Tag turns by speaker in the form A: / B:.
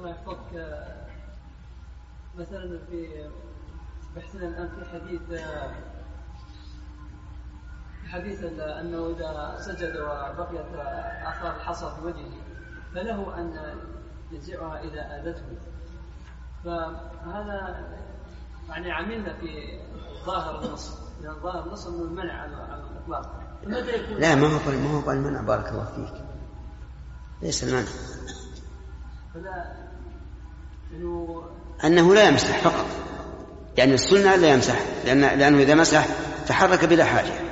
A: الله يحفظك، مثلا في بحثنا الآن في حديث أنه إذا سجد وبقيت آثار الحصى في وجهه فله أن ينزعها إذا آذته، فهذا يعني عملنا في ظاهر النص، لأن ظاهر النص أنه المنع على الإطلاق.
B: لا، ما هو المنع، بارك الله فيك، ليس المنع، أنه لا يمسح فقط، يعني السنة لا يمسح، لأنه إذا مسح تحرك بلا حاجة.